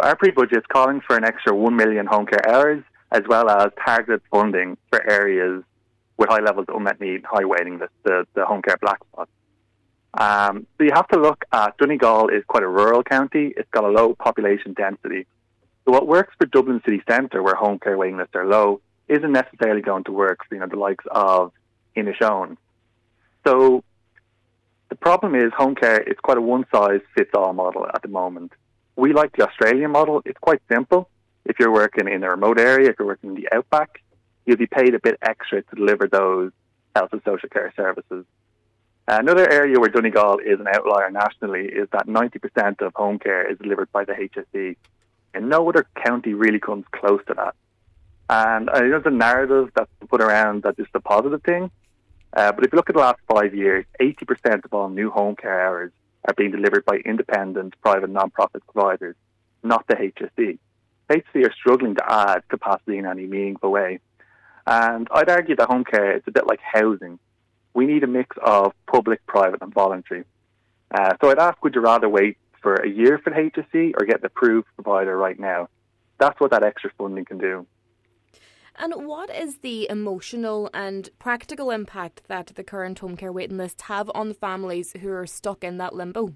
So our pre-budget is calling for an extra 1 million home care hours, as well as targeted funding for areas with high levels of unmet need, high waiting lists, the home care black spots. So you have to look at Donegal is quite a rural county. It's got a low population density. So what works for Dublin city centre, where home care waiting lists are low, isn't necessarily going to work for the likes of Inishowen. So the problem is home care is quite a one-size-fits-all model at the moment. We like the Australian model. It's quite simple. If you're working in a remote area, if you're working in the outback, you'll be paid a bit extra to deliver those health and social care services. Another area where Donegal is an outlier nationally is that 90% of home care is delivered by the HSE. And no other county really comes close to that. And I know there's a narrative that's put around that this is a positive thing. But if you look at the last 5 years, 80% of all new home care hours are being delivered by independent, private, non-profit providers, not the HSE. HSE are struggling to add capacity in any meaningful way. And I'd argue that home care is a bit like housing. We need a mix of public, private and voluntary. So I'd ask, would you rather wait for a year for the HSE or get an approved provider right now? That's what that extra funding can do. And what is the emotional and practical impact that the current home care waiting lists have on families who are stuck in that limbo?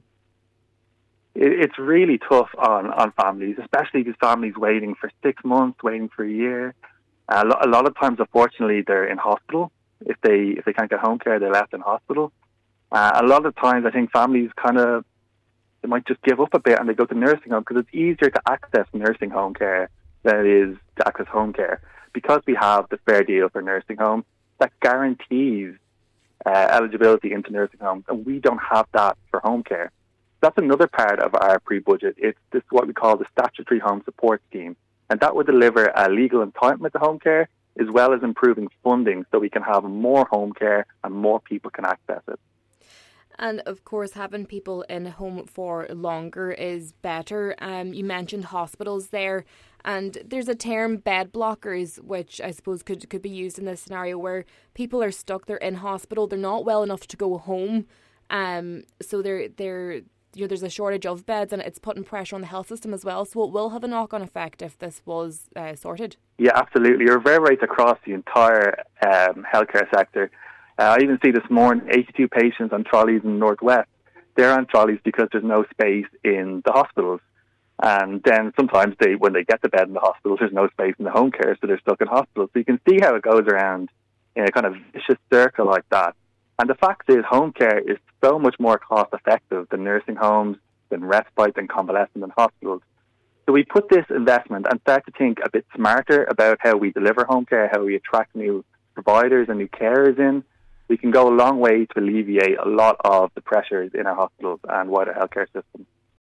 It's really tough on families, especially these families waiting for 6 months, waiting for a year. A lot of times, unfortunately, they're in hospital. If they can't get home care, they're left in hospital. A lot of times, I think families they might just give up a bit and they go to nursing home because it's easier to access nursing home care than it is to access home care. Because we have the Fair Deal for nursing home, that guarantees eligibility into nursing homes, and we don't have that for home care. That's another part of our pre-budget. It's this what we call the Statutory Home Support Scheme, and that would deliver a legal entitlement to home care, as well as improving funding so we can have more home care and more people can access it. And of course, having people in home for longer is better. You mentioned hospitals there, and there's a term, bed blockers, which I suppose could be used in this scenario where people are stuck, they're in hospital, they're not well enough to go home, so there's a shortage of beds and it's putting pressure on the health system as well. So it will have a knock-on effect if this was sorted. Yeah, absolutely. You're very right across the entire healthcare sector. I even see this morning 82 patients on trolleys in the Northwest. They're on trolleys because there's no space in the hospitals. And then sometimes when they get the bed in the hospital, there's no space in the home care, so they're stuck in hospitals. So you can see how it goes around in a kind of vicious circle like that. And the fact is, home care is so much more cost-effective than nursing homes, than respite, than convalescent, than hospitals. So we put this investment and start to think a bit smarter about how we deliver home care, how we attract new providers and new carers in. We can go a long way to alleviate a lot of the pressures in our hospitals and wider healthcare system.